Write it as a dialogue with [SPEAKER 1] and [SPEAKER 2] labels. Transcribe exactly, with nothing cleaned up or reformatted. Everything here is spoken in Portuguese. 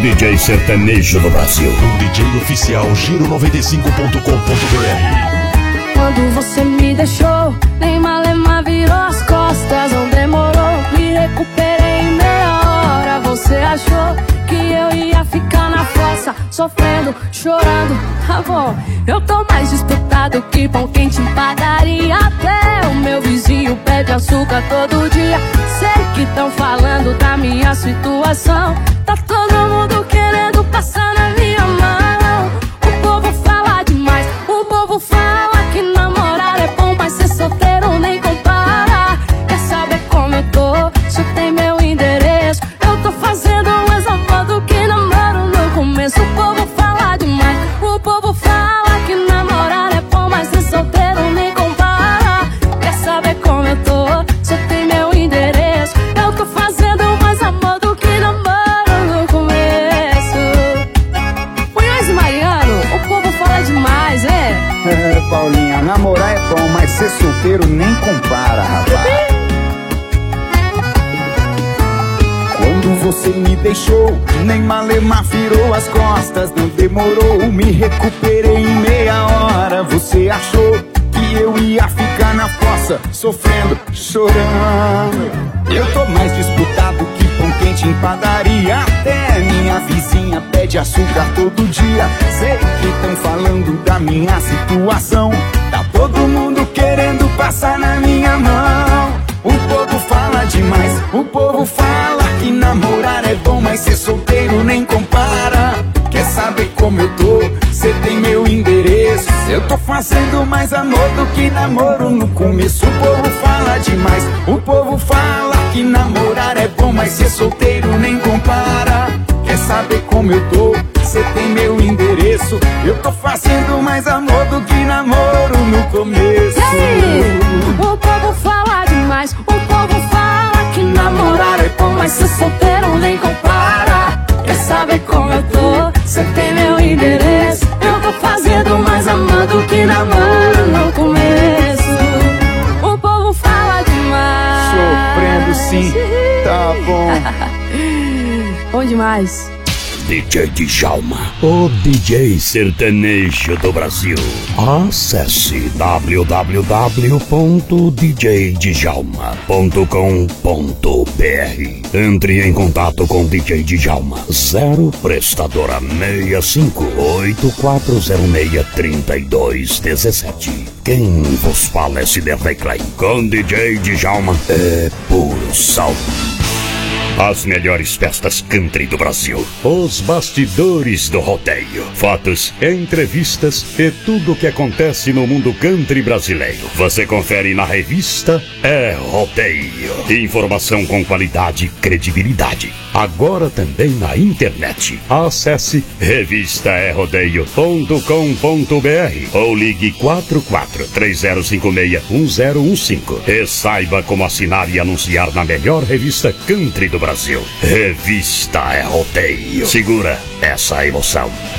[SPEAKER 1] D J sertanejo do Brasil.
[SPEAKER 2] O D J oficial Giro noventa e cinco ponto com ponto B R.
[SPEAKER 3] Quando você me deixou, nem malema virou as costas. Não demorou, me recuperei em meia hora. Você achou que eu ia ficar na fossa, sofrendo, chorando. Tá bom, eu tô mais disputado que pão quente em padaria. Até o meu vizinho pede açúcar todo dia. Sei que tão falando da minha situação. Tá todo mundo querendo passar na minha mão. O povo fala demais, o povo fala que namorar é bom, mas ser solteiro nem compara. Quer saber como eu tô? Se tem meu endereço, eu tô fazendo mais amor do que namoro no começo. O povo fala demais, o povo fala que namorar é bom, mas ser solteiro nem compara. Quer saber como eu tô? Se tem meu endereço, eu tô fazendo mais amor do que namoro no começo. Munhoz e Mariano, o povo fala demais, é?
[SPEAKER 4] É, Paulinha, namorar é bom, mas ser solteiro nem compara, rapaz. Quando você me deixou, nem malema virou as costas. Não demorou, me recuperei em meia hora. Você achou que eu ia ficar na fossa, sofrendo, chorando. Eu tô mais disputado que pão quente em padaria. Até minha vizinha pede açúcar todo dia. Sei que tão falando da minha situação. Tá todo mundo querendo passar na minha mão. O povo fala demais, o povo fala que namorar é bom, mas ser solteiro nem compara. Quer saber como eu tô? Cê tem meu endereço. Eu tô fazendo mais amor do que namoro no começo. O povo fala demais, o povo fala que namorar é bom, mas ser solteiro nem compara. Quer saber como eu tô? Cê tem meu endereço. Eu tô fazendo mais amor do que namoro no começo.
[SPEAKER 3] Ei, o povo fala demais, o povo fala que namorar é bom, mas ser solteiro nem compara. Quer saber como eu tô? Cê tem meu endereço. Eu tô fazendo mais amor do que namoro no começo. O povo fala demais.
[SPEAKER 4] Sofrendo sim, tá bom.
[SPEAKER 3] Bom demais.
[SPEAKER 1] D J Djalma, o D J sertanejo do Brasil. Acesse w w w ponto d j djalma ponto com ponto b r. Entre em contato com D J Djalma. Zero prestadora seis cinco oito quatro zero seis três dois um sete. Quem vos fala é Ciderley Clay. Com D J Djalma é puro sal. As melhores festas country do Brasil. Os bastidores do rodeio. Fotos, entrevistas e tudo o que acontece no mundo country brasileiro. Você confere na revista É Rodeio. Informação com qualidade e credibilidade. Agora também na internet. Acesse revista é rodeio ponto com ponto b r ou ligue quatro quatro três zero cinco seis um zero um cinco e saiba como assinar e anunciar na melhor revista country do Brasil. Brasil. Revista É Rodeio. Segura essa emoção.